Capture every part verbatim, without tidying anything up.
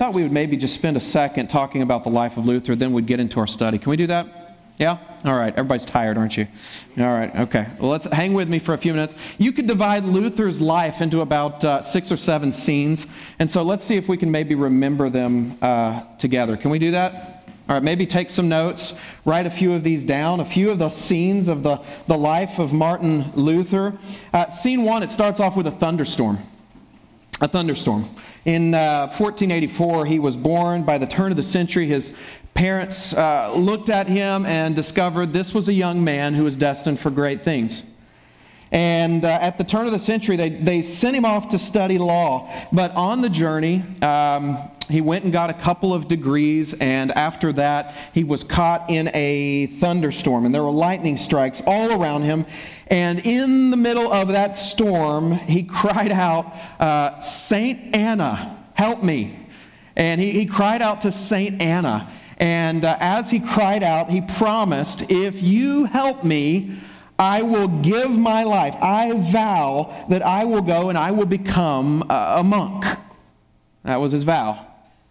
thought we would maybe just spend a second talking about the life of Luther, then we'd get into our study. Can we do that? Yeah? All right. Everybody's tired, aren't you? All right. Okay. Well, let's hang with me for a few minutes. You could divide Luther's life into about uh, six or seven scenes. And so let's see if we can maybe remember them uh, together. Can we do that? All right. Maybe take some notes, write a few of these down, a few of the scenes of the, the life of Martin Luther. Uh, scene one, it starts off with a thunderstorm. A thunderstorm. In uh, fourteen eighty-four, he was born. By the turn of the century, his parents uh, looked at him and discovered this was a young man who was destined for great things. And uh, at the turn of the century, they, they sent him off to study law. But on the journey, um, he went and got a couple of degrees, and after that, he was caught in a thunderstorm, and there were lightning strikes all around him. And in the middle of that storm, he cried out, uh, Saint Anna, help me. And he, he cried out to Saint Anna. And uh, as he cried out, he promised, if you help me, I will give my life. I vow that I will go and I will become a monk. That was his vow.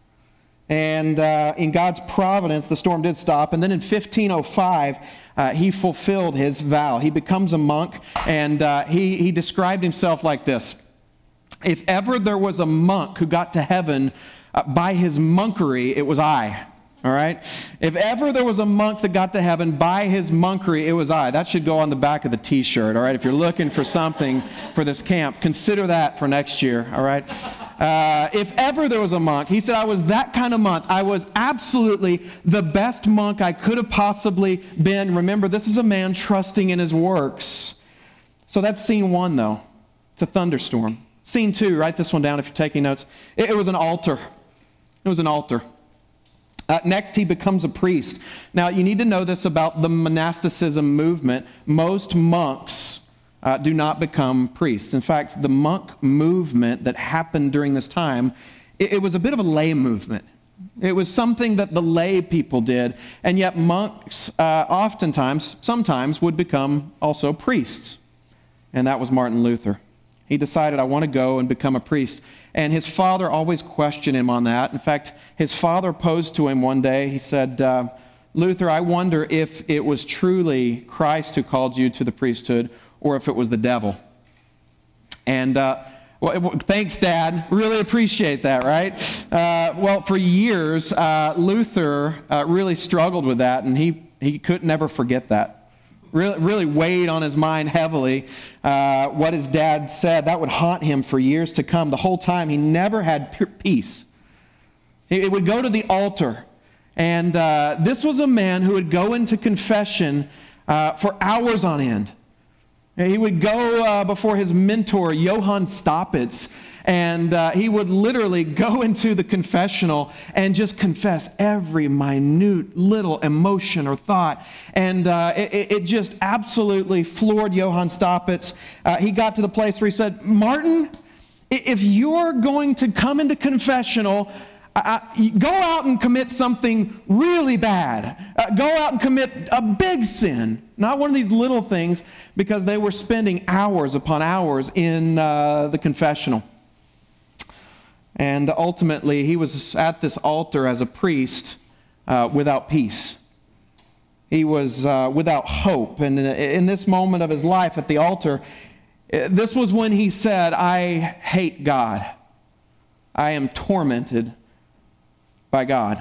And uh, in God's providence, the storm did stop. And then in fifteen oh five, uh, he fulfilled his vow. He becomes a monk, and uh, he, he described himself like this. If ever there was a monk who got to heaven uh, by his monkery, it was I. All right? If ever there was a monk that got to heaven by his monkery, it was I. That should go on the back of the t-shirt, all right? If you're looking for something for this camp, consider that for next year, all right? Uh, if ever there was a monk, he said, I was that kind of monk. I was absolutely the best monk I could have possibly been. Remember, this is a man trusting in his works. So that's scene one, though. It's a thunderstorm. Scene two, write this one down if you're taking notes. It, it was an altar. It was an altar. Uh, next, he becomes a priest. Now, you need to know this about the monasticism movement. Most monks uh, do not become priests. In fact, the monk movement that happened during this time, it, it was a bit of a lay movement. It was something that the lay people did, and yet monks uh, oftentimes, sometimes, would become also priests. And that was Martin Luther. He decided, I want to go and become a priest. And his father always questioned him on that. In fact, his father posed to him one day, he said, uh, Luther, I wonder if it was truly Christ who called you to the priesthood or if it was the devil. And, uh, well, thanks, Dad. Really appreciate that, right? Uh, well, for years, uh, Luther uh, really struggled with that, and he, he could never forget that. Really, really weighed on his mind heavily uh, what his dad said. That would haunt him for years to come. The whole time, he never had peace. He would go to the altar, and uh, this was a man who would go into confession uh, for hours on end. He would go uh, before his mentor, Johann Staupitz, and uh, he would literally go into the confessional and just confess every minute little emotion or thought. And uh, it, it just absolutely floored Johann Staupitz. Uh, he got to the place where he said, Martin, if you're going to come into confessional, Uh, go out and commit something really bad. Uh, go out and commit a big sin. Not one of these little things, because they were spending hours upon hours in uh, the confessional. And ultimately, he was at this altar as a priest uh, without peace. He was uh, without hope. And in, in this moment of his life at the altar, this was when he said, I hate God. I am tormented by God.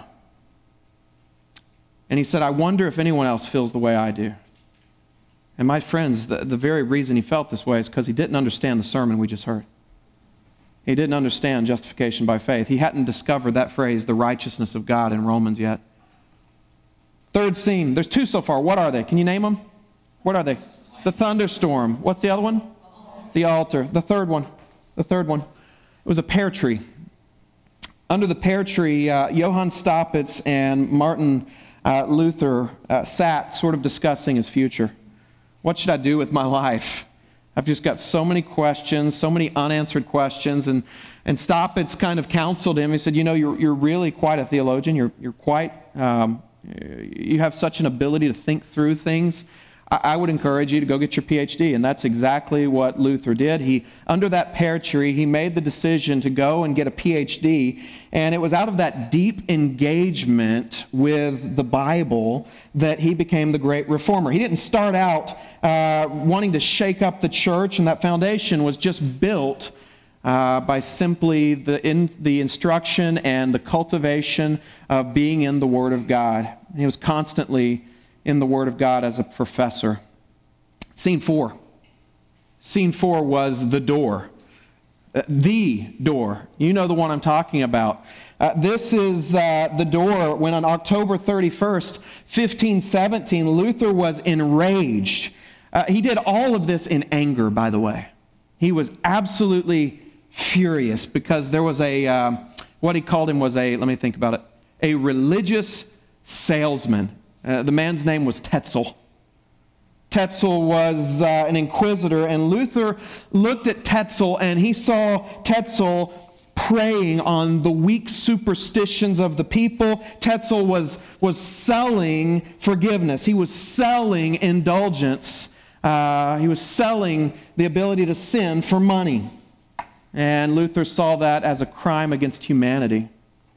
And he said, I wonder if anyone else feels the way I do. And my friends, the, the very reason he felt this way is because he didn't understand the sermon we just heard. He didn't understand justification by faith. He hadn't discovered that phrase, the righteousness of God, in Romans yet. Third scene. There's two so far. What are they? Can you name them? What are they? The thunderstorm. What's the other one? The altar. The third one. The third one. It was a pear tree. Under the pear tree, uh, Johann Staupitz and Martin uh, Luther uh, sat sort of discussing his future. What should I do with my life? I've just got so many questions, so many unanswered questions. And, and Staupitz kind of counseled him. He said, you know, you're, you're really quite a theologian. You're, you're quite, um, you have such an ability to think through things. I would encourage you to go get your P H D, and that's exactly what Luther did. He, under that pear tree, he made the decision to go and get a P H D, and it was out of that deep engagement with the Bible that he became the great reformer. He didn't start out uh, wanting to shake up the church, and that foundation was just built uh, by simply the, in, the instruction and the cultivation of being in the Word of God. He was constantly in the Word of God as a professor. Scene four. Scene four was the door. Uh, the door. You know the one I'm talking about. Uh, this is uh, the door when on October thirty-first, fifteen seventeen, Luther was enraged. Uh, he did all of this in anger, by the way. He was absolutely furious because there was a, uh, what he called him was a, let me think about it, a religious salesman. Uh, the man's name was Tetzel. Tetzel was uh, an inquisitor, and Luther looked at Tetzel, and he saw Tetzel preying on the weak superstitions of the people. Tetzel was, was selling forgiveness. He was selling indulgence. Uh, he was selling the ability to sin for money. And Luther saw that as a crime against humanity.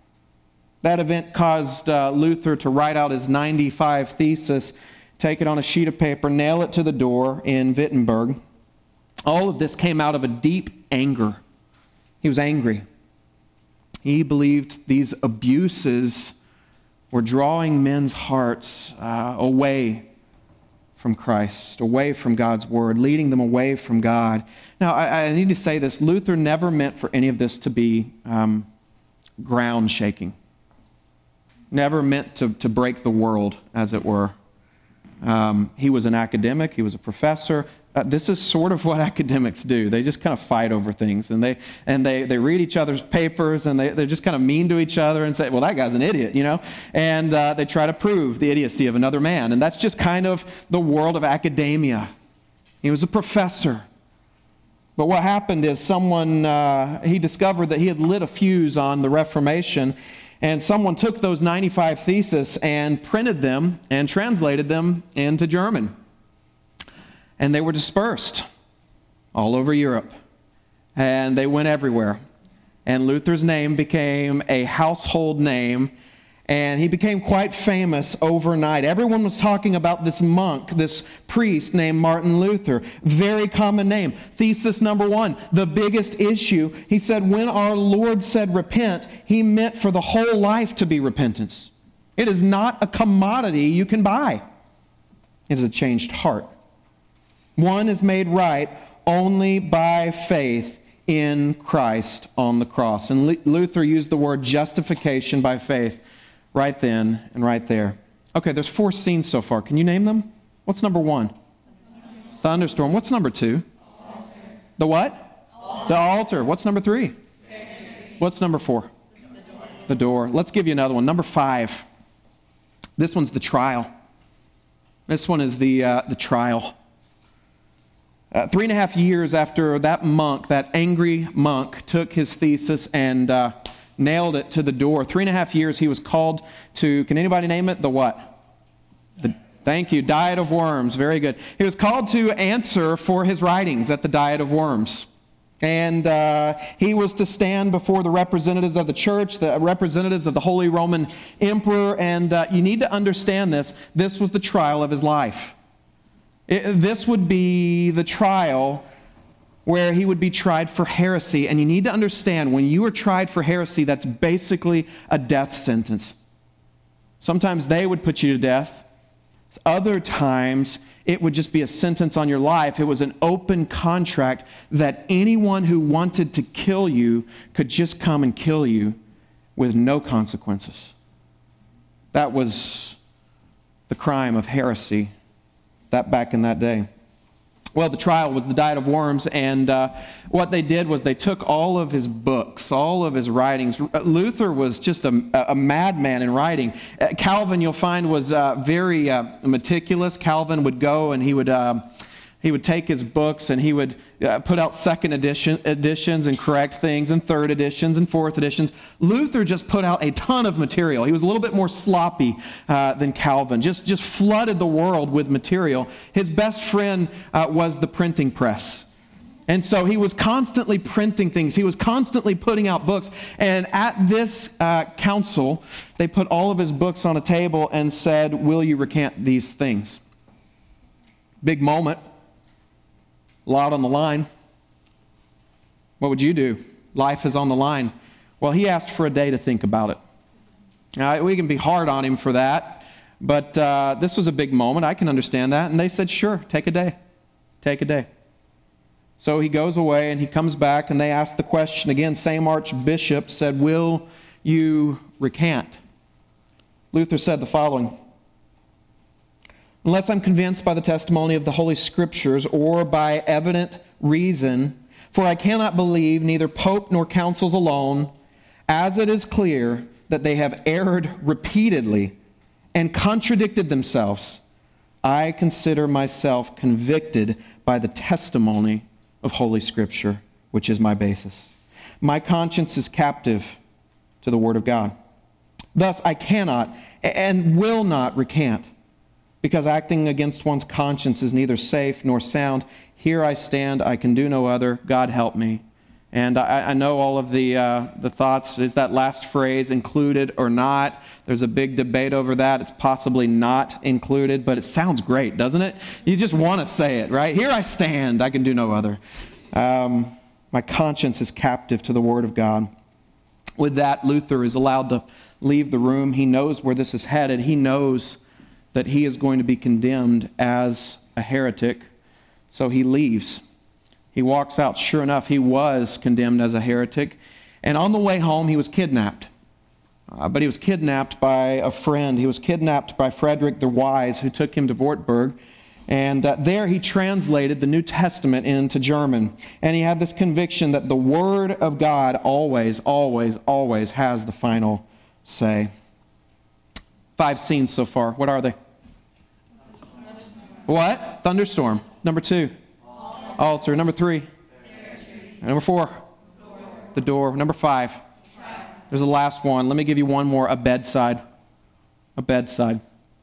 That event caused uh, Luther to write out his ninety-five thesis, take it on a sheet of paper, nail it to the door in Wittenberg. All of this came out of a deep anger. He was angry. He believed these abuses were drawing men's hearts uh, away from Christ, away from God's Word, leading them away from God. Now, I, I need to say this. Luther never meant for any of this to be um, ground shaking. Never meant to, to break the world, as it were. Um, he was an academic. He was a professor. Uh, this is sort of what academics do. They just kind of fight over things, and they and they, they read each other's papers, and they, they're just kind of mean to each other and say, well, that guy's an idiot, you know? And uh, they try to prove the idiocy of another man. And that's just kind of the world of academia. He was a professor. But what happened is someone, uh, he discovered that he had lit a fuse on the Reformation, and someone took those ninety-five theses and printed them and translated them into German. And they were dispersed all over Europe. And they went everywhere. And Luther's name became a household name. And he became quite famous overnight. Everyone was talking about this monk, this priest named Martin Luther. Very common name. Thesis number one, the biggest issue. He said when our Lord said repent, he meant for the whole life to be repentance. It is not a commodity you can buy. It is a changed heart. One is made right only by faith in Christ on the cross. And Luther used the word justification by faith right then and right there. Okay, there's four scenes so far. Can you name them? What's number one? Thunderstorm. Thunderstorm. What's number two? Altar. The what? Altar. The altar. What's number three? Victory. What's number four? The door. The door. Let's give you another one. Number five. This one's the trial. This one is the uh, the trial. Uh, three and a half years after that monk, that angry monk, took his thesis and uh, nailed it to the door. Three and a half years he was called to, can anybody name it? The what? The, thank you, Diet of Worms. Very good. He was called to answer for his writings at the Diet of Worms. And uh, he was to stand before the representatives of the church, the representatives of the Holy Roman Emperor. And uh, you need to understand this. This was the trial of his life. It, this would be the trial where he would be tried for heresy. And you need to understand, when you are tried for heresy, that's basically a death sentence. Sometimes they would put you to death. Other times, it would just be a sentence on your life. It was an open contract that anyone who wanted to kill you could just come and kill you with no consequences. That was the crime of heresy, that back in that day. Well, the trial was the Diet of Worms, and uh, what they did was they took all of his books, all of his writings. Luther was just a, a madman in writing. Uh, Calvin, you'll find, was uh, very uh, meticulous. Calvin would go and he would uh, he would take his books and he would uh, put out second edition, editions and correct things, and third editions and fourth editions. Luther just put out a ton of material. He was a little bit more sloppy uh, than Calvin, just, just flooded the world with material. His best friend uh, was the printing press. And so he was constantly printing things. He was constantly putting out books. And at this uh, council, they put all of his books on a table and said, "Will you recant these things?" Big moment. A lot on the line. What would you do? Life is on the line. Well, he asked for a day to think about it. Now, we can be hard on him for that, but uh, this was a big moment. I can understand that. And they said, "Sure, take a day. Take a day." So he goes away and he comes back and they ask the question again. Same archbishop said, "Will you recant?" Luther said the following: "Unless I'm convinced by the testimony of the Holy Scriptures or by evident reason, for I cannot believe neither Pope nor councils alone, as it is clear that they have erred repeatedly and contradicted themselves, I consider myself convicted by the testimony of Holy Scripture, which is my basis. My conscience is captive to the Word of God. Thus I cannot and will not recant, because acting against one's conscience is neither safe nor sound. Here I stand, I can do no other. God help me." And I, I know all of the uh, the thoughts. Is that last phrase included or not? There's a big debate over that. It's possibly not included, but it sounds great, doesn't it? You just want to say it, right? Here I stand, I can do no other. Um, my conscience is captive to the Word of God. With that, Luther is allowed to leave the room. He knows where this is headed. He knows that he is going to be condemned as a heretic, so he leaves. He walks out. Sure enough, he was condemned as a heretic. And on the way home, he was kidnapped. Uh, but he was kidnapped by a friend. He was kidnapped by Frederick the Wise, who took him to Wartburg. And uh, there he translated the New Testament into German. And he had this conviction that the Word of God always, always, always has the final say. Five scenes so far. What are they? What? Thunderstorm. Number two. Altar. Number three. Number four. Door. The door. Number five. There's the last one. Let me give you one more. A bedside. A bedside.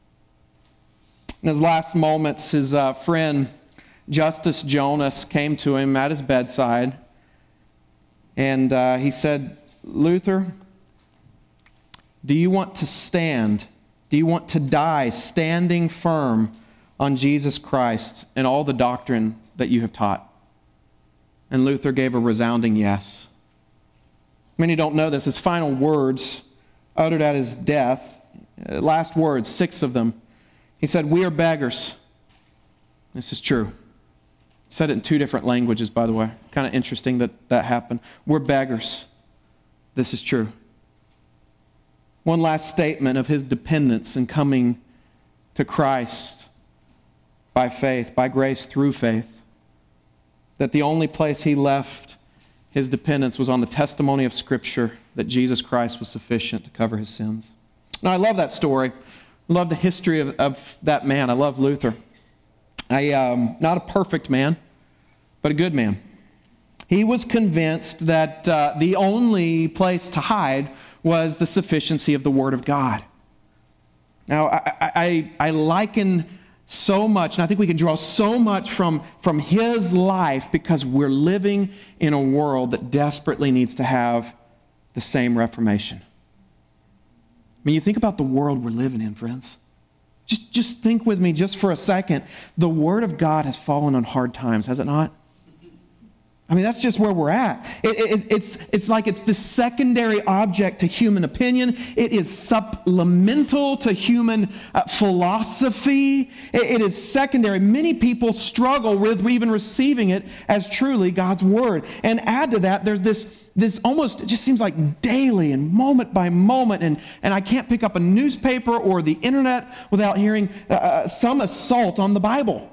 In his last moments, his uh, friend Justus Jonas came to him at his bedside, and uh, he said, "Luther, do you want to stand? Do you want to die standing firm on Jesus Christ and all the doctrine that you have taught?" And Luther gave a resounding yes. Many don't know this. His final words, uttered at his death, last words, six of them, he said, "We are beggars." This is true. He said it in two different languages, by the way. Kind of interesting that that happened. We're beggars. This is true. One last statement of his dependence in coming to Christ by faith, by grace through faith. That the only place he left his dependence was on the testimony of Scripture that Jesus Christ was sufficient to cover his sins. Now, I love that story. I love the history of, of that man. I love Luther. I um, not a perfect man, but a good man. He was convinced that uh, the only place to hide was the sufficiency of the Word of God. Now, I, I, I liken so much, and I think we can draw so much from, from his life because we're living in a world that desperately needs to have the same reformation. I mean, you think about the world we're living in, friends. Just, just think with me just for a second. The Word of God has fallen on hard times, has it not? I mean, that's just where we're at. It, it, it's, it's like it's the secondary object to human opinion. It is supplemental to human uh, philosophy. It, it is secondary. Many people struggle with even receiving it as truly God's Word. And add to that, there's this, this almost, it just seems like daily and moment by moment. And, and I can't pick up a newspaper or the internet without hearing uh, some assault on the Bible.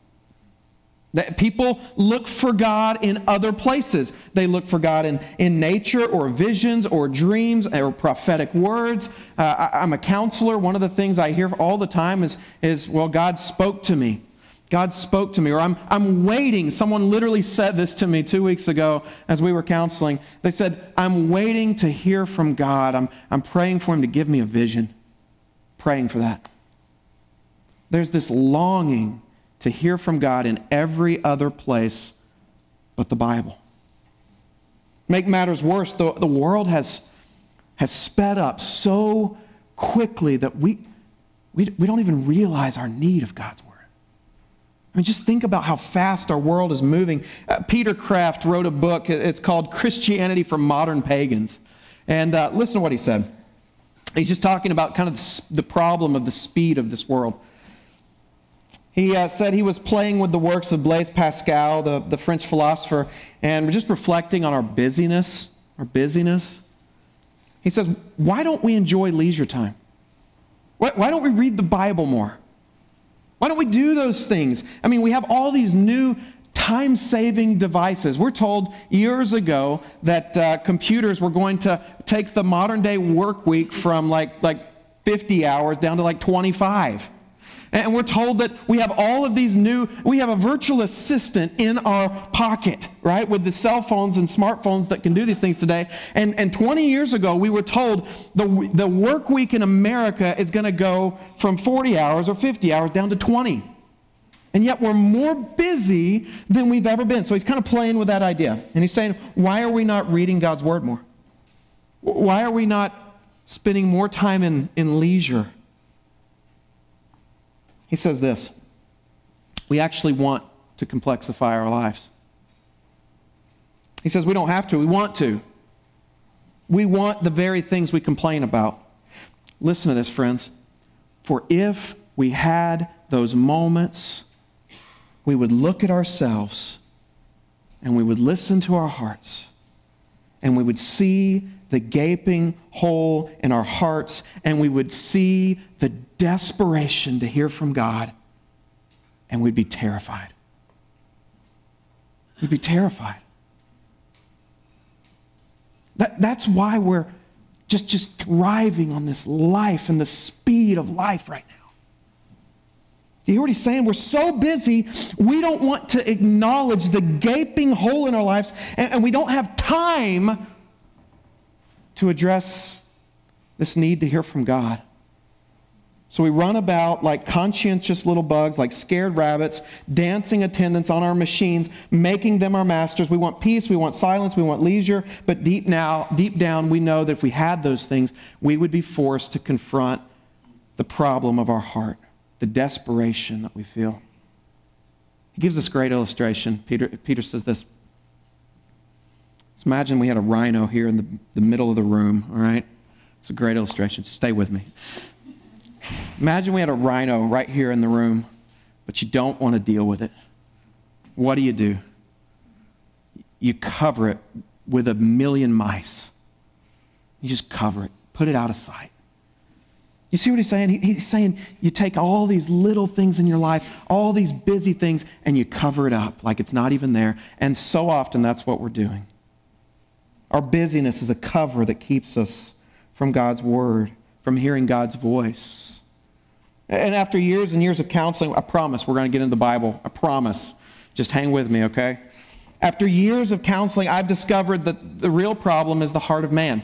That people look for God in other places. They look for God in, in nature or visions or dreams or prophetic words. Uh, I, I'm a counselor. One of the things I hear all the time is, is, well, God spoke to me. God spoke to me, or I'm, I'm waiting. Someone literally said this to me two weeks ago as we were counseling. They said, I'm waiting to hear from God. I'm, I'm praying for him to give me a vision. Praying for that. There's this longing to hear from God in every other place but the Bible. Make matters worse, the, the world has, has sped up so quickly that we, we, we don't even realize our need of God's Word. I mean, just think about how fast our world is moving. Uh, Peter Kraft wrote a book. It's called Christianity for Modern Pagans. And uh, listen to what he said. He's just talking about kind of the, the problem of the speed of this world. He uh, said he was playing with the works of Blaise Pascal, the, the French philosopher, and we're just reflecting on our busyness, our busyness. He says, why don't we enjoy leisure time? Why, why don't we read the Bible more? Why don't we do those things? I mean, we have all these new time-saving devices. We're told years ago that uh, computers were going to take the modern-day work week from like, like fifty hours down to like twenty-five. And we're told that we have all of these new, we have a virtual assistant in our pocket, right? With the cell phones and smartphones that can do these things today. And, and twenty years ago, we were told the, the work week in America is going to go from forty hours or fifty hours down to twenty. And yet we're more busy than we've ever been. So he's kind of playing with that idea. And he's saying, why are we not reading God's Word more? Why are we not spending more time in, in leisure? He says this, we actually want to complexify our lives. He says we don't have to, we want to. We want the very things we complain about. Listen to this, friends. For if we had those moments, we would look at ourselves and we would listen to our hearts and we would see the gaping hole in our hearts, and we would see the desperation to hear from God, and we'd be terrified. We'd be terrified. That, that's why we're just, just thriving on this life and the speed of life right now. Do you hear what he's saying? We're so busy, we don't want to acknowledge the gaping hole in our lives, and, and we don't have time to address this need to hear from God. So we run about like conscientious little bugs, like scared rabbits, dancing attendants on our machines, making them our masters. We want peace, we want silence, we want leisure, but deep now, deep down, we know that if we had those things, we would be forced to confront the problem of our heart, the desperation that we feel. He gives us a great illustration. Peter, Peter says this. Let's imagine we had a rhino here in the, the middle of the room, all right? It's a great illustration. Stay with me. Imagine we had a rhino right here in the room, but you don't want to deal with it. What do you do? You cover it with a million mice. You just cover it. Put it out of sight. You see what he's saying? He, he's saying you take all these little things in your life, all these busy things, and you cover it up like it's not even there. And so often that's what we're doing. Our busyness is a cover that keeps us from God's Word, from hearing God's voice. And after years and years of counseling, I promise we're going to get into the Bible. I promise. Just hang with me, okay? After years of counseling, I've discovered that the real problem is the heart of man.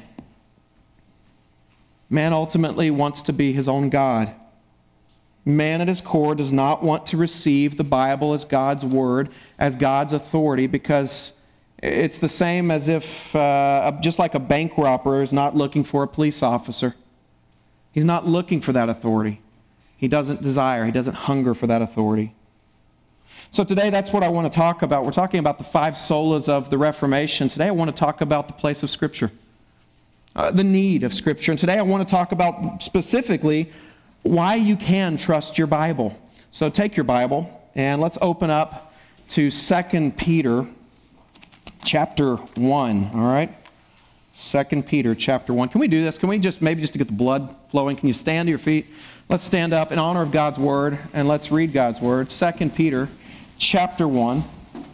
Man ultimately wants to be his own God. Man at his core does not want to receive the Bible as God's Word, as God's authority, because it's the same as if, uh, just like a bank robber is not looking for a police officer. He's not looking for that authority. He doesn't desire, he doesn't hunger for that authority. So today, that's what I want to talk about. We're talking about the five solas of the Reformation. Today, I want to talk about the place of Scripture, uh, the need of Scripture. And today, I want to talk about specifically why you can trust your Bible. So take your Bible, and let's open up to Second Peter chapter one, all right? Second Peter chapter one. Can we do this? Can we just, maybe just to get the blood flowing, can you stand to your feet? Let's stand up in honor of God's Word, and let's read God's Word. Second Peter chapter one.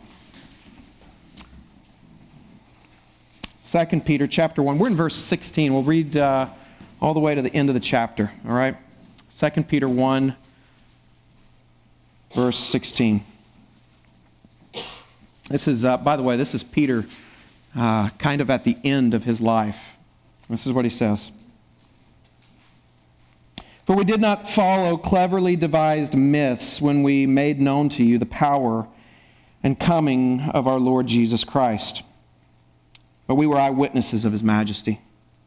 Second Peter chapter one. We're in verse sixteen. We'll read uh, all the way to the end of the chapter, all right? Second Peter one, verse sixteen. This is, uh, by the way, this is Peter uh, kind of at the end of his life. This is what he says. For we did not follow cleverly devised myths when we made known to you the power and coming of our Lord Jesus Christ, but we were eyewitnesses of his majesty.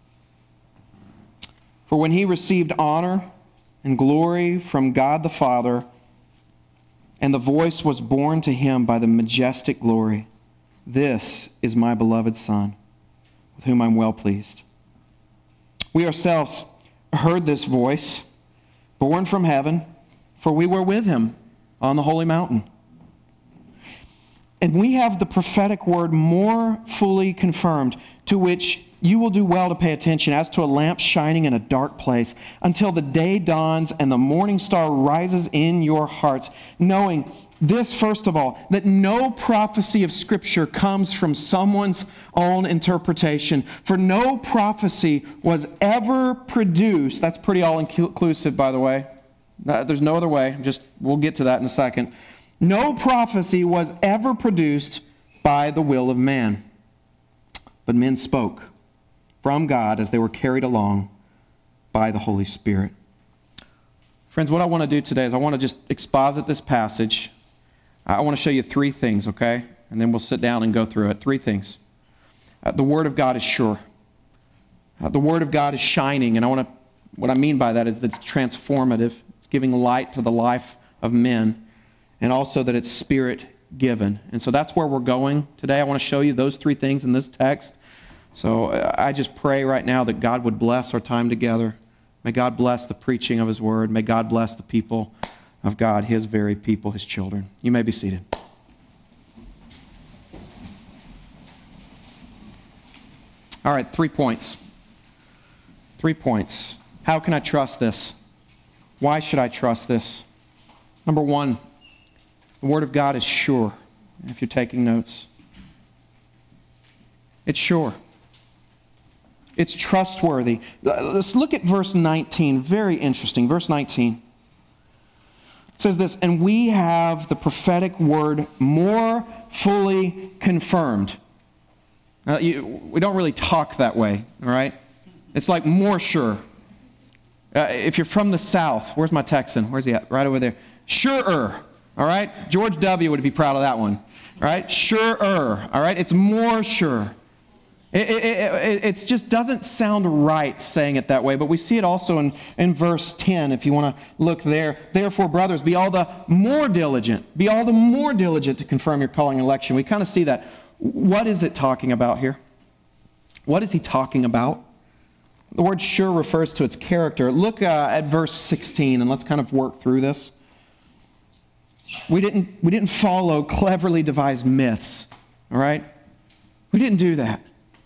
For when he received honor and glory from God the Father, and the voice was borne to him by the majestic glory, "This is my beloved Son, with whom I'm well pleased." We ourselves heard this voice, born from heaven, for we were with him on the holy mountain. And we have the prophetic word more fully confirmed, to which you will do well to pay attention, as to a lamp shining in a dark place, until the day dawns and the morning star rises in your hearts, knowing this, first of all, that no prophecy of Scripture comes from someone's own interpretation. For no prophecy was ever produced. That's pretty all-inclusive, by the way. There's no other way. Just we'll get to that in a second. No prophecy was ever produced by the will of man, but men spoke from God as they were carried along by the Holy Spirit. Friends, what I want to do today is I want to just exposit this passage. I want to show you three things, okay? And then we'll sit down and go through it. Three things. Uh, the Word of God is sure. Uh, the Word of God is shining, and I want to, what I mean by that is that it's transformative. It's giving light to the life of men, and also that it's Spirit-given. And so that's where we're going today. I want to show you those three things in this text. So I just pray right now that God would bless our time together. May God bless the preaching of His Word. May God bless the people of God, His very people, His children. You may be seated. All right, three points. Three points. How can I trust this? Why should I trust this? Number one, the Word of God is sure, if you're taking notes. It's sure. It's trustworthy. Let's look at verse nineteen. Very interesting. Verse nineteen. It says this, and we have the prophetic word more fully confirmed. Now, you, we don't really talk that way, all right? It's like more sure. Uh, if you're from the South, where's my Texan? Where's he at? Right over there. Surer, all right? George W. would be proud of that one, all right? Surer, all right? It's more sure. It, it, it, it just doesn't sound right saying it that way, but we see it also in, in verse ten, if you want to look there. Therefore, brothers, be all the more diligent. Be all the more diligent to confirm your calling and election. We kind of see that. What is it talking about here? What is he talking about? The word sure refers to its character. Look uh, at verse sixteen, and let's kind of work through this. We didn't, we didn't follow cleverly devised myths, all right? We didn't do that.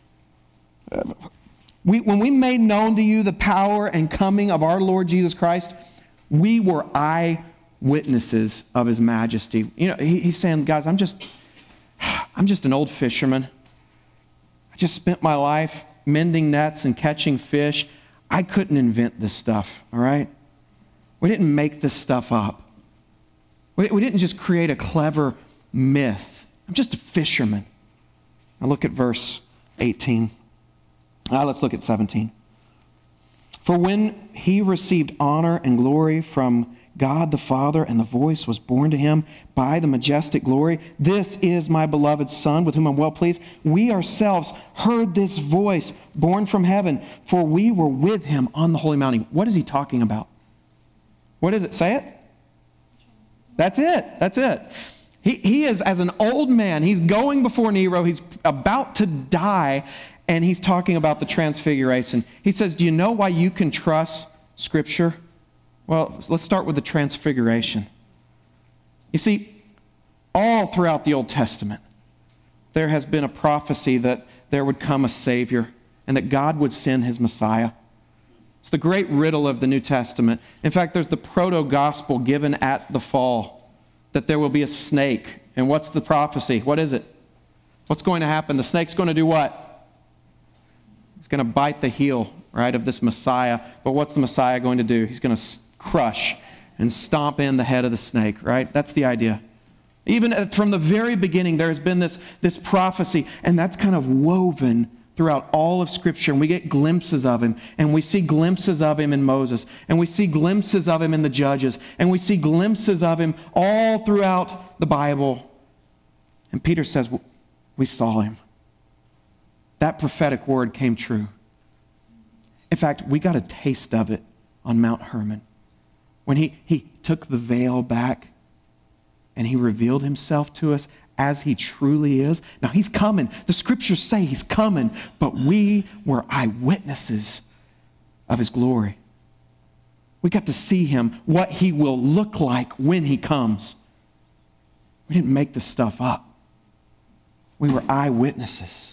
We, when we made known to you the power and coming of our Lord Jesus Christ, we were eyewitnesses of His majesty. You know, he, he's saying, guys, I'm just, I'm just an old fisherman. I just spent my life mending nets and catching fish. I couldn't invent this stuff, all right? We didn't make this stuff up. We, we didn't just create a clever myth. I'm just a fisherman. Now look at verse eighteen. Uh, let's look at seventeen. For when he received honor and glory from God the Father, and the voice was borne to him by the majestic glory, "This is my beloved Son, with whom I'm well pleased," we ourselves heard this voice borne from heaven, for we were with him on the holy mountain. What is he talking about? What does it say it? That's it. That's it. He, he is, as an old man, he's going before Nero, he's about to die, and he's talking about the transfiguration. He says, do you know why you can trust Scripture? Well, let's start with the transfiguration. You see, all throughout the Old Testament, there has been a prophecy that there would come a Savior and that God would send His Messiah. It's the great riddle of the New Testament. In fact, there's the proto-gospel given at the fall, that there will be a snake. And what's the prophecy? What is it? What's going to happen? The snake's going to do what? He's going to bite the heel, right, of this Messiah. But what's the Messiah going to do? He's going to crush and stomp in the head of the snake, right? That's the idea. Even from the very beginning, there has been this, this prophecy, and that's kind of woven throughout all of Scripture. And we get glimpses of him, and we see glimpses of him in Moses, and we see glimpses of him in the Judges, and we see glimpses of him all throughout the Bible. And Peter says, we saw him. That prophetic word came true. In fact, we got a taste of it on Mount Hermon. When he, he took the veil back and he revealed himself to us as he truly is. Now, he's coming. The Scriptures say he's coming, but we were eyewitnesses of his glory. We got to see him, what he will look like when he comes. We didn't make this stuff up. We were eyewitnesses.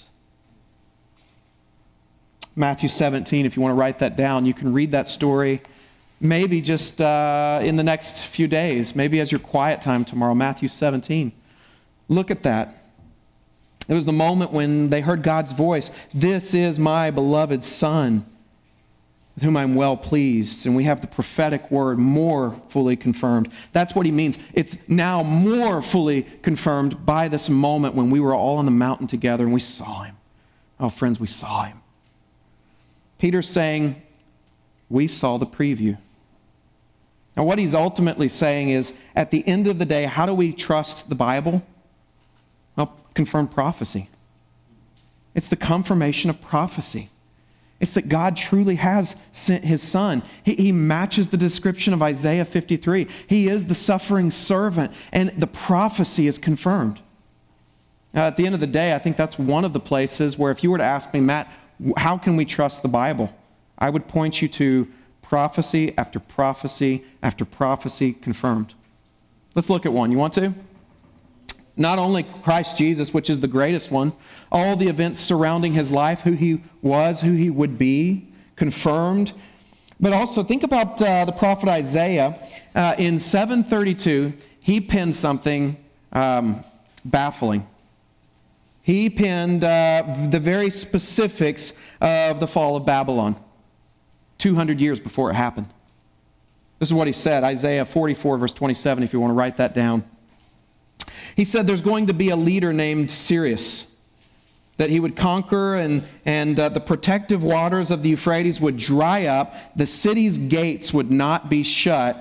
Matthew seventeen, if you want to write that down, you can read that story maybe just uh, in the next few days, maybe as your quiet time tomorrow. Matthew seventeen. Look at that. It was the moment when they heard God's voice. This is my beloved Son, with whom I'm well pleased. And we have the prophetic word more fully confirmed. That's what he means. It's now more fully confirmed by this moment when we were all on the mountain together and we saw him. Oh, friends, we saw him. Peter's saying, we saw the preview. Now, what he's ultimately saying is, at the end of the day, how do we trust the Bible? Well, confirmed prophecy. It's the confirmation of prophecy. It's that God truly has sent his Son. He, he matches the description of Isaiah fifty-three. He is the suffering servant, and the prophecy is confirmed. Now, at the end of the day, I think that's one of the places where if you were to ask me, Matt, how can we trust the Bible? I would point you to prophecy after prophecy after prophecy confirmed. Let's look at one. You want to? Not only Christ Jesus, which is the greatest one, all the events surrounding his life, who he was, who he would be, confirmed. But also think about uh, the prophet Isaiah. Uh, in seven thirty-two, he penned something um, baffling. He penned uh, the very specifics of the fall of Babylon, two hundred years before it happened. This is what he said, Isaiah forty-four, verse twenty-seven, if you want to write that down. He said there's going to be a leader named Cyrus, that he would conquer, and, and uh, the protective waters of the Euphrates would dry up, the city's gates would not be shut,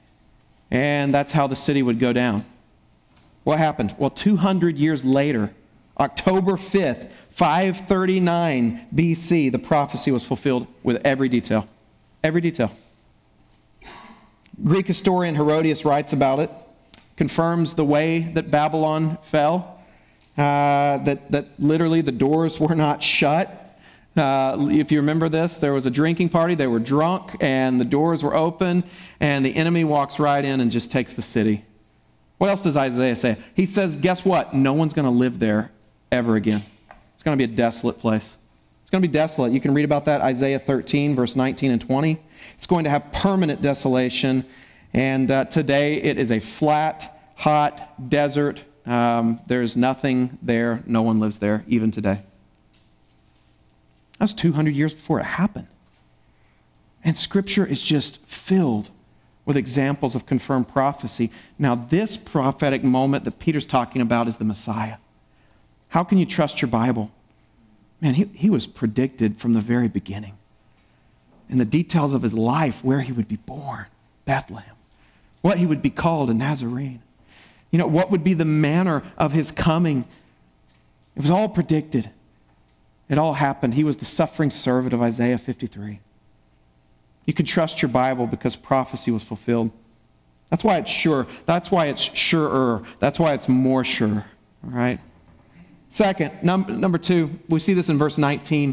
and that's how the city would go down. What happened? Well, two hundred years later, October fifth, five thirty-nine B C, the prophecy was fulfilled with every detail. Every detail. Greek historian Herodotus writes about it, confirms the way that Babylon fell, uh, that, that literally the doors were not shut. Uh, if you remember this, there was a drinking party, they were drunk, and the doors were open, and the enemy walks right in and just takes the city. What else does Isaiah say? He says, guess what? No one's going to live there ever again. It's going to be a desolate place. It's going to be desolate. You can read about that, Isaiah thirteen, verse nineteen and twenty. It's going to have permanent desolation. And uh, today it is a flat, hot desert. Um, there's nothing there. No one lives there, even today. That was two hundred years before it happened. And Scripture is just filled with examples of confirmed prophecy. Now, this prophetic moment that Peter's talking about is the Messiah. How can you trust your Bible? Man, he, he was predicted from the very beginning. In the details of his life, where he would be born, Bethlehem. What he would be called, a Nazarene. You know, what would be the manner of his coming. It was all predicted. It all happened. He was the suffering servant of Isaiah fifty-three. You can trust your Bible because prophecy was fulfilled. That's why it's sure. That's why it's surer. That's why it's more sure. All right? Second, num- number two, we see this in verse nineteen.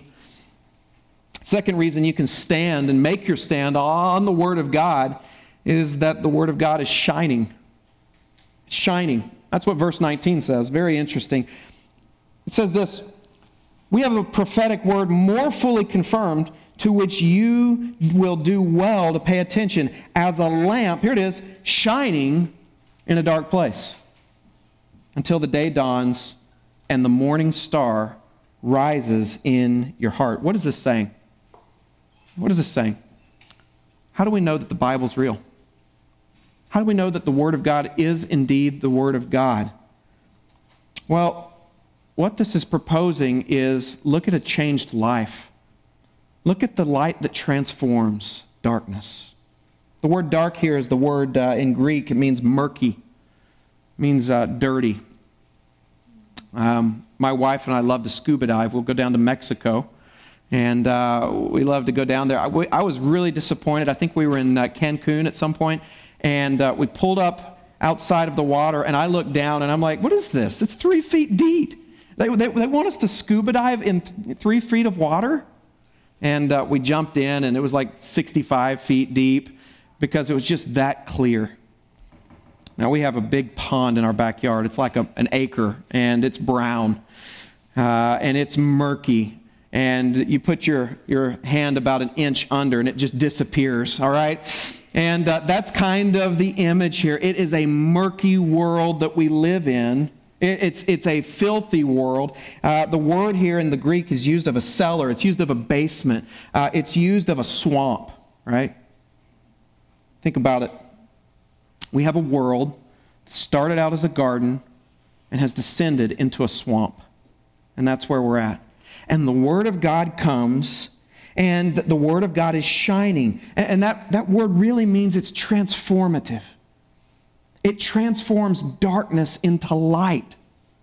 Second reason you can stand and make your stand on the Word of God is that the Word of God is shining. It's shining. That's what verse nineteen says. Very interesting. It says this, we have a prophetic word more fully confirmed, to which you will do well to pay attention, as a lamp, here it is, shining in a dark place, until the day dawns and the morning star rises in your heart. What is this saying? What is this saying? How do we know that the Bible's real? How do we know that the Word of God is indeed the Word of God? Well, what this is proposing is look at a changed life. Look at the light that transforms darkness. The word dark here is the word uh, in Greek. It means murky. It means uh, dirty. Um, my wife and I love to scuba dive. We'll go down to Mexico, and uh, we love to go down there. I, we, I was really disappointed. I think we were in uh, Cancun at some point, and uh, we pulled up outside of the water, and I looked down, and I'm like, what is this? It's three feet deep. They, they, they want us to scuba dive in th- three feet of water? And uh, we jumped in, and it was like sixty-five feet deep because it was just that clear. Now, we have a big pond in our backyard. It's like a, an acre, and it's brown, uh, and it's murky. And you put your, your hand about an inch under, and it just disappears, all right? And uh, that's kind of the image here. It is a murky world that we live in. It's, it's a filthy world. Uh, the word here in the Greek is used of a cellar. It's used of a basement. Uh, it's used of a swamp, right? Think about it. We have a world that started out as a garden and has descended into a swamp. And that's where we're at. And the Word of God comes, and the Word of God is shining. And, and that, that word really means it's transformative. It transforms darkness into light.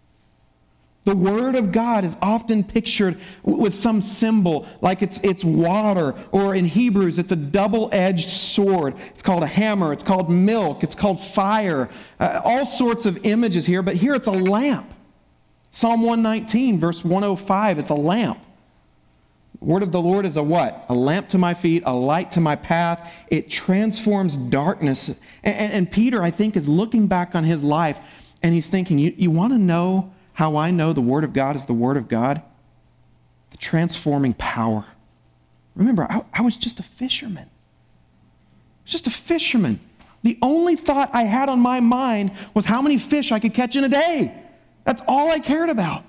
The Word of God is often pictured with some symbol, like it's, it's water, or in Hebrews, it's a double-edged sword. It's called a hammer. It's called milk. It's called fire. Uh, all sorts of images here, but here it's a lamp. Psalm one nineteen, verse one oh five, it's a lamp. The word of the Lord is a what? A lamp to my feet, a light to my path. It transforms darkness. And, and, and Peter, I think, is looking back on his life, and he's thinking, you, you want to know how I know the Word of God is the Word of God? The transforming power. Remember, I, I was just a fisherman. I was just a fisherman. The only thought I had on my mind was how many fish I could catch in a day. That's all I cared about.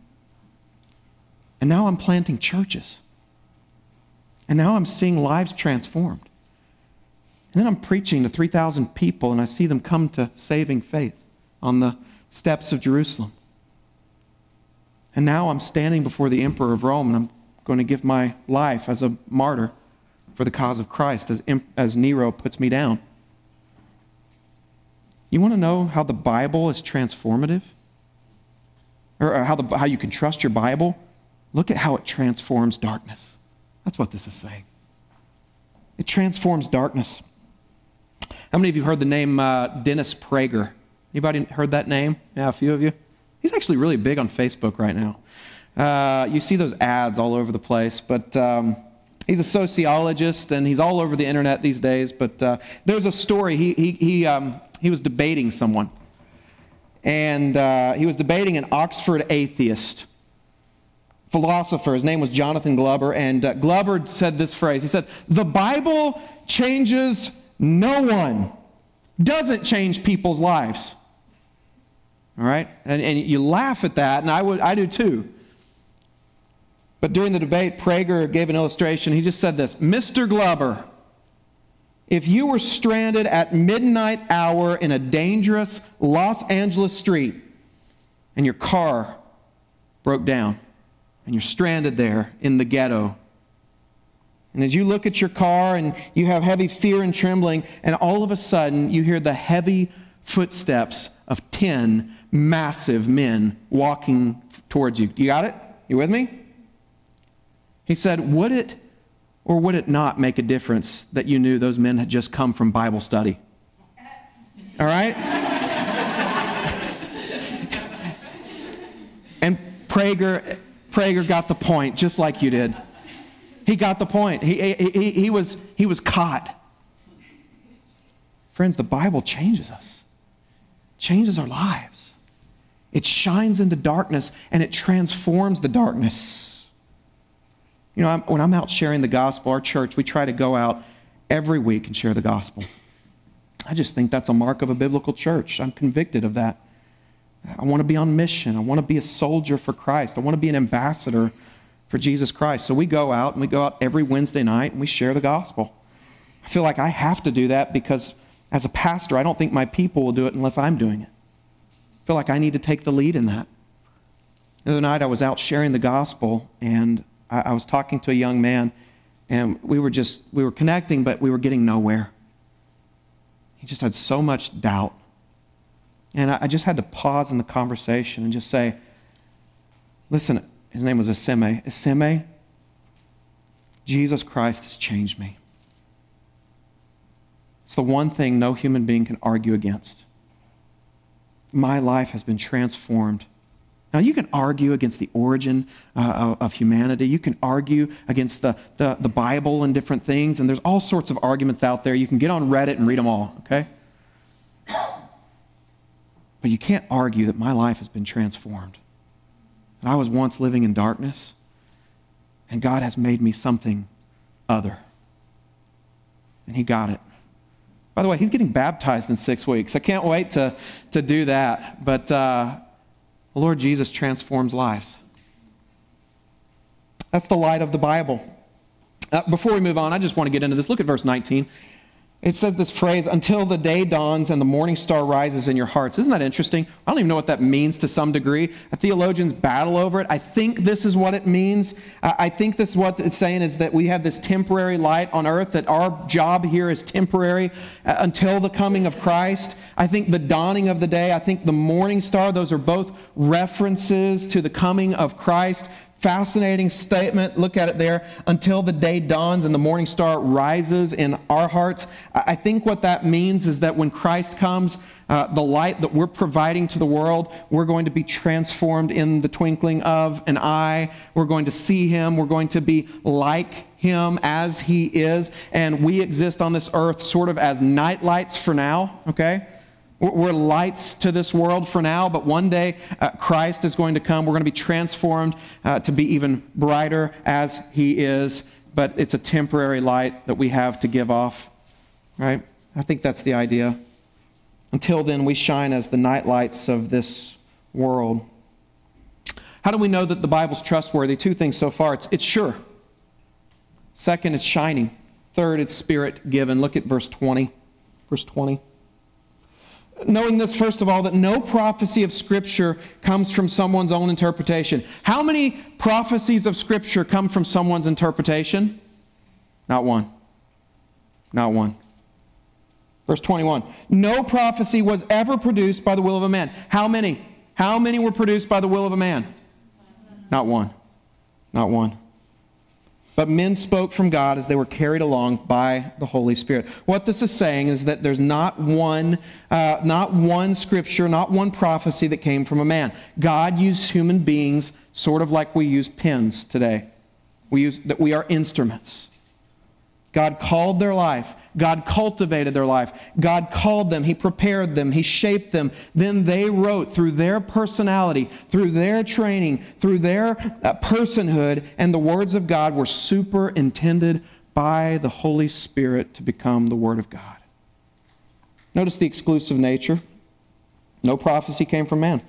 And now I'm planting churches. And now I'm seeing lives transformed. And then I'm preaching to three thousand people, and I see them come to saving faith on the steps of Jerusalem. And now I'm standing before the Emperor of Rome, and I'm going to give my life as a martyr for the cause of Christ as, as Nero puts me down. You want to know how the Bible is transformative? Or how, the, how you can trust your Bible? Look at how it transforms darkness. That's what this is saying. It transforms darkness. How many of you heard the name uh, Dennis Prager? Anybody heard that name? Yeah, a few of you. He's actually really big on Facebook right now. Uh, you see those ads all over the place, but um, he's a sociologist, and he's all over the internet these days. But uh, there's a story. He, he, he, um, he was debating someone. And uh, he was debating an Oxford atheist philosopher. His name was Jonathan Glover. And uh, Glover said this phrase. He said, "The Bible changes no one. Doesn't change people's lives." All right? And, and you laugh at that, and I would, I do too. But during the debate, Prager gave an illustration. He just said this, "Mister Glover, if you were stranded at midnight hour in a dangerous Los Angeles street and your car broke down and you're stranded there in the ghetto, and as you look at your car and you have heavy fear and trembling, and all of a sudden you hear the heavy footsteps of ten massive men walking towards you. You got it? You with me?" He said, would it or would it not make a difference that you knew those men had just come from Bible study? All right? And Prager, Prager got the point, just like you did. He got the point. He, he, he, was, he was caught. Friends, the Bible changes us. Changes our lives. It shines into darkness, and it transforms the darkness. You know, I'm, when I'm out sharing the gospel, our church, we try to go out every week and share the gospel. I just think that's a mark of a biblical church. I'm convicted of that. I want to be on mission. I want to be a soldier for Christ. I want to be an ambassador for Jesus Christ. So we go out, and we go out every Wednesday night, and we share the gospel. I feel like I have to do that because As a pastor, I don't think my people will do it unless I'm doing it. I feel like I need to take the lead in that. The other night I was out sharing the gospel, and I, I was talking to a young man, and we were just, we were connecting, but we were getting nowhere. He just had so much doubt. And I, I just had to pause in the conversation and just say, listen, his name was Eseme. Eseme, Jesus Christ has changed me. It's the one thing no human being can argue against. My life has been transformed. Now, you can argue against the origin uh, of humanity. You can argue against the, the, the Bible and different things, and there's all sorts of arguments out there. You can get on Reddit and read them all, okay? But you can't argue that my life has been transformed. I was once living in darkness, and God has made me something other. And he got it. By the way, he's getting baptized in six weeks. I can't wait to, to do that. But uh, the Lord Jesus transforms lives. That's the light of the Bible. Uh, before we move on, I just want to get into this. Look at verse nineteen. It says this phrase, until the day dawns and the morning star rises in your hearts. Isn't that interesting? I don't even know what that means to some degree. Theologians battle over it. I think this is what it means. I think this is what it's saying, is that we have this temporary light on earth, that our job here is temporary uh, until the coming of Christ. I think the dawning of the day, I think the morning star, those are both references to the coming of Christ. Fascinating statement. Look at it there. Until the day dawns and the morning star rises in our hearts. I think what that means is that when Christ comes, uh, the light that we're providing to the world, we're going to be transformed in the twinkling of an eye. We're going to see him. We're going to be like him as he is. And we exist on this earth sort of as night lights for now, okay? We're lights to this world for now, but one day uh, Christ is going to come. We're going to be transformed uh, to be even brighter as he is, but it's a temporary light that we have to give off, right? I think that's the idea. Until then, we shine as the night lights of this world. How do we know that the Bible's trustworthy? Two things so far. It's, it's sure. Second, it's shining. Third, it's Spirit-given. Look at verse twenty. Verse twenty. Knowing this, first of all, that no prophecy of Scripture comes from someone's own interpretation. How many prophecies of Scripture come from someone's interpretation? Not one. Not one. Verse twenty-one. No prophecy was ever produced by the will of a man. How many? How many were produced by the will of a man? Not one. Not one. But men spoke from God as they were carried along by the Holy Spirit. What this is saying is that there's not one, uh, not one scripture, not one prophecy that came from a man. God used human beings sort of like we use pens today. We use that we are instruments. God called their life. God cultivated their life. God called them. He prepared them. He shaped them. Then they wrote through their personality, through their training, through their uh, personhood, and the words of God were superintended by the Holy Spirit to become the Word of God. Notice the exclusive nature. No prophecy came from man.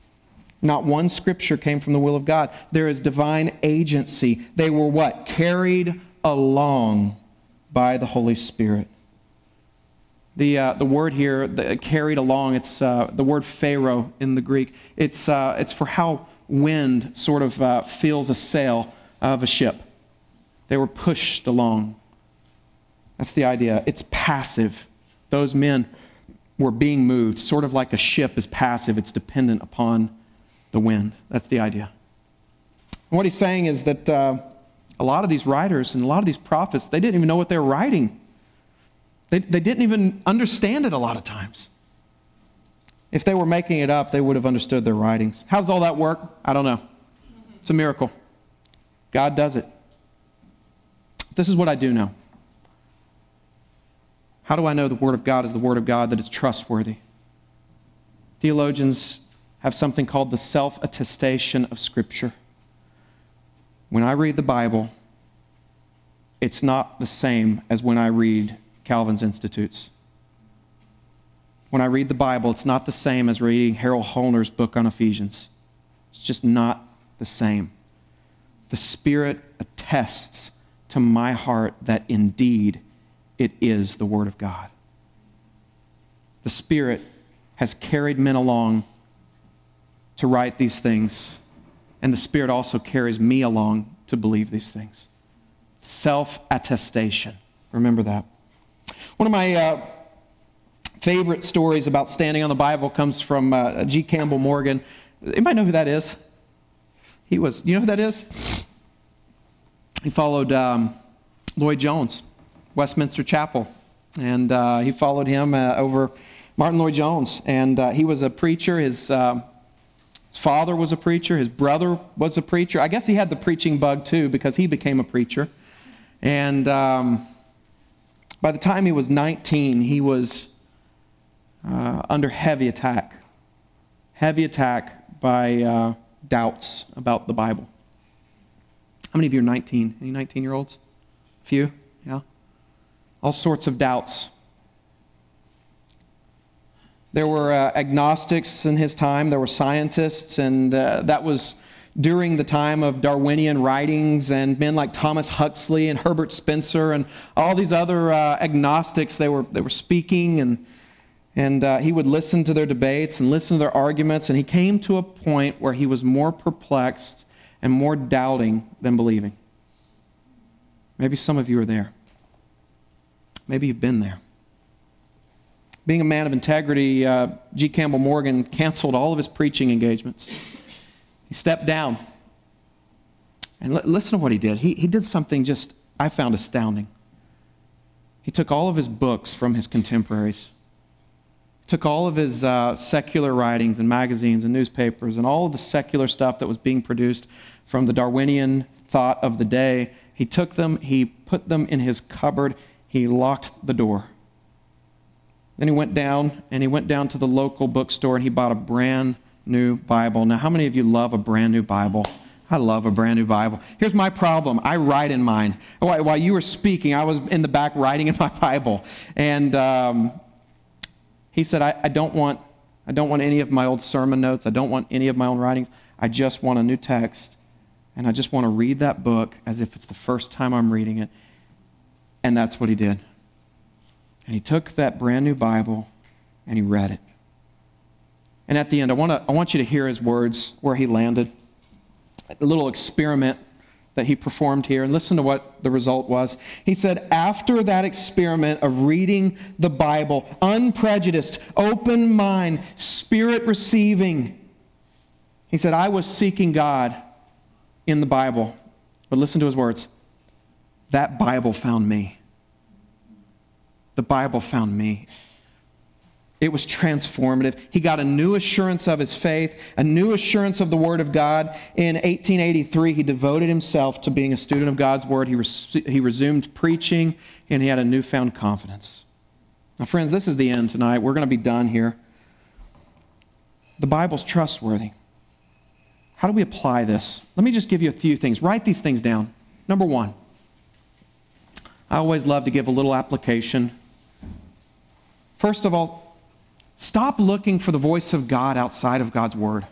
Not one scripture came from the will of God. There is divine agency. They were what? Carried along by the Holy Spirit. The uh, the word here, the, carried along, it's uh, the word pharaoh in the Greek. It's uh, it's for how wind sort of uh, fills a sail of a ship. They were pushed along. That's the idea. It's passive. Those men were being moved, sort of like a ship is passive. It's dependent upon the wind. That's the idea. And what he's saying is that Uh, A lot of these writers and a lot of these prophets, they didn't even know what they were writing. They, they didn't even understand it a lot of times. If they were making it up, they would have understood their writings. How does all that work? I don't know. It's a miracle. God does it. This is what I do know. How do I know the Word of God is the Word of God, that it's trustworthy? Theologians have something called the self-attestation of Scripture. When I read the Bible, it's not the same as when I read Calvin's Institutes. When I read the Bible, it's not the same as reading Harold Holner's book on Ephesians. It's just not the same. The Spirit attests to my heart that indeed it is the Word of God. the Spirit has carried men along to write these things, and the Spirit also carries me along to believe these things. Self-attestation. Remember that. One of my uh, favorite stories about standing on the Bible comes from uh, G. Campbell Morgan. Anybody know who that is? He was, you know who that is? He followed um, Lloyd Jones, Westminster Chapel. And uh, he followed him uh, over Martin Lloyd-Jones. And uh, he was a preacher. His, uh, his father was a preacher. His brother was a preacher. I guess he had the preaching bug too, because he became a preacher. And um, by the time he was nineteen, he was uh, under heavy attack. Heavy attack by uh, doubts about the Bible. How many of you are nineteen? Any nineteen-year-olds? A few? Yeah? All sorts of doubts. There were uh, agnostics in his time. There were scientists, and uh, that was during the time of Darwinian writings, and men like Thomas Huxley and Herbert Spencer and all these other uh, agnostics. They were they were speaking, and and uh, he would listen to their debates and listen to their arguments. And he came to a point where he was more perplexed and more doubting than believing. Maybe some of you are there. Maybe you've been there. Being a man of integrity, uh, G. Campbell Morgan canceled all of his preaching engagements. He stepped down. And l- listen to what he did. He, he did something just, I found astounding. He took all of his books from his contemporaries, took all of his uh, secular writings and magazines and newspapers and all of the secular stuff that was being produced from the Darwinian thought of the day. He took them, he put them in his cupboard, he locked the door. Then he went down, and he went down to the local bookstore, and he bought a brand new Bible. Now, how many of you love a brand new Bible? I love a brand new Bible. Here's my problem. I write in mine. While you were speaking, I was in the back writing in my Bible. And um, he said, I, I don't want I don't want any of my old sermon notes. I don't want any of my own writings. I just want a new text. And I just want to read that book as if it's the first time I'm reading it. And that's what he did. And he took that brand new Bible and he read it. And at the end, I want to I want you to hear his words where he landed. A little experiment that he performed here. And listen to what the result was. He said, after that experiment of reading the Bible, unprejudiced, open mind, spirit receiving, he said, I was seeking God in the Bible. But listen to his words. That Bible found me. The Bible found me. It was transformative. He got a new assurance of his faith, a new assurance of the Word of God. In eighteen eighty-three, he devoted himself to being a student of God's Word. He, res- he resumed preaching, and he had a newfound confidence. Now, friends, this is the end tonight. We're going to be done here. The Bible's trustworthy. How do we apply this? Let me just give you a few things. Write these things down. Number one, I always love to give a little application. First of all, stop looking for the voice of God outside of God's Word.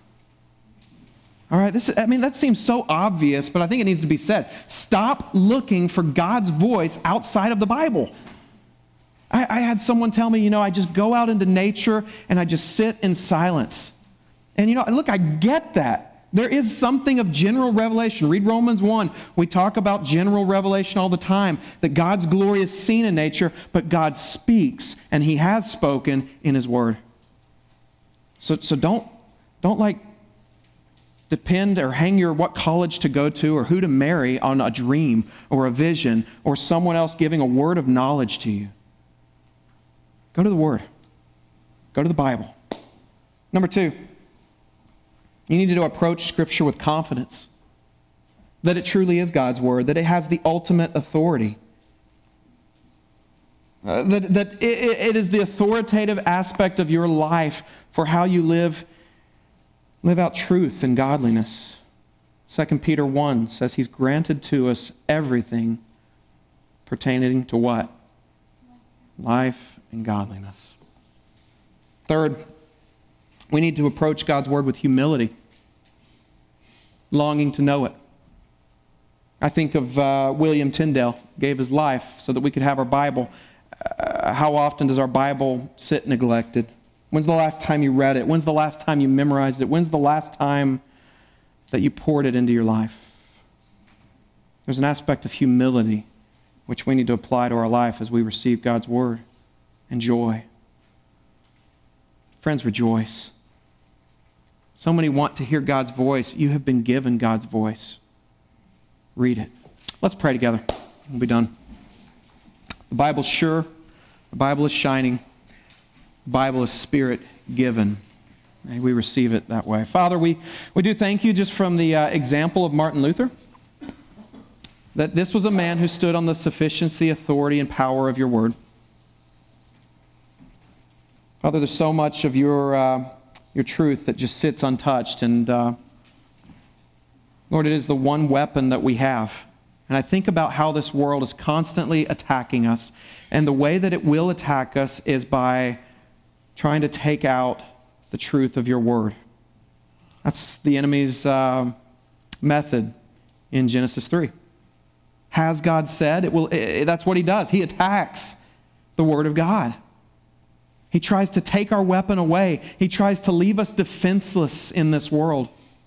All right, this, I mean, that seems so obvious, but I think it needs to be said. Stop looking for God's voice outside of the Bible. I, I had someone tell me, you know, I just go out into nature and I just sit in silence. And, you know, look, I get that. There is something of general revelation. Read Romans one. We talk about general revelation all the time, that God's glory is seen in nature, but God speaks, and He has spoken in His Word. So, so don't, don't like depend or hang your what college to go to or who to marry on a dream or a vision or someone else giving a word of knowledge to you. Go to the Word. Go to the Bible. Number two, you need to approach Scripture with confidence that it truly is God's Word, that it has the ultimate authority, uh, that, that it, it is the authoritative aspect of your life for how you live, live out truth and godliness. Second Peter one says He's granted to us everything pertaining to what? Life and godliness. Third, we need to approach God's Word with humility, longing to know it. I think of uh, William Tyndale, gave his life so that we could have our Bible. Uh, how often does our Bible sit neglected? When's the last time you read it? When's the last time you memorized it? When's the last time that you poured it into your life? There's an aspect of humility which we need to apply to our life as we receive God's word, and joy. Friends, rejoice. So many want to hear God's voice. You have been given God's voice. Read it. Let's pray together. We'll be done. The Bible's sure. The Bible is shining. The Bible is Spirit-given. May we receive it that way. Father, we, we do thank you just from the uh, example of Martin Luther, that this was a man who stood on the sufficiency, authority, and power of your word. Father, there's so much of your, uh, your truth that just sits untouched. And uh, Lord, it is the one weapon that we have. And I think about how this world is constantly attacking us. And the way that it will attack us is by trying to take out the truth of your word. That's the enemy's uh, method in Genesis three. Has God said? It will. It, that's what he does. He attacks the word of God. He tries to take our weapon away. He tries to leave us defenseless in this world.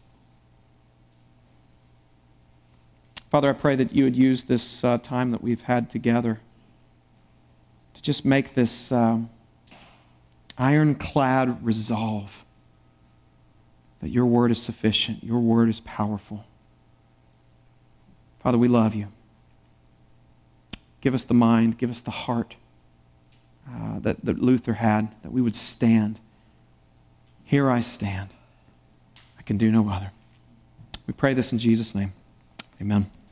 Father, I pray that you would use this uh, time that we've had together to just make this um, ironclad resolve that your word is sufficient, your word is powerful. Father, we love you. Give us the mind, give us the heart uh, that, that Luther had, that we would stand. Here I stand. I can do no other. We pray this in Jesus' name. Amen.